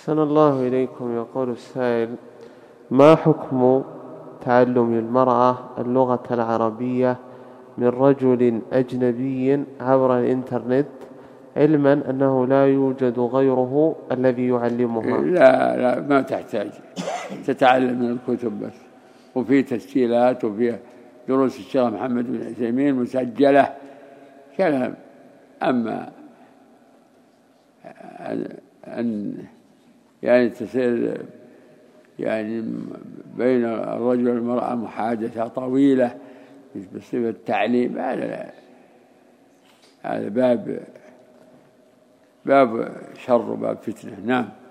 أحسن الله إليكم. يقول السائل: ما حكم تعلم المرأة اللغة العربية من رجل أجنبي عبر الإنترنت، علما أنه لا يوجد غيره الذي يعلمها؟ لا ما تحتاج، تتعلم من الكتب بس، وفي تسجيلات وفي دروس الشيخ محمد بن عثيمين مسجلة كلام. أما أن يعني تصير يعني بين الرجل والمرأة محادثة طويلة بصفة التعليم، هذا باب شر وباب فتنة. نعم.